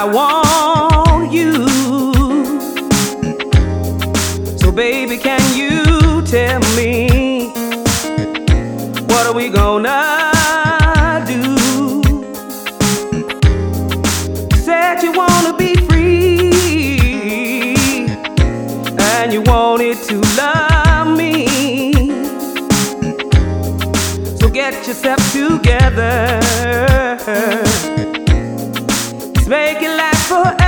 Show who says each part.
Speaker 1: I want you. So baby, can you tell me, what are we gonna do? Said you wanna be free, and you wanted to love me. So get yourself together, let's make it last forever.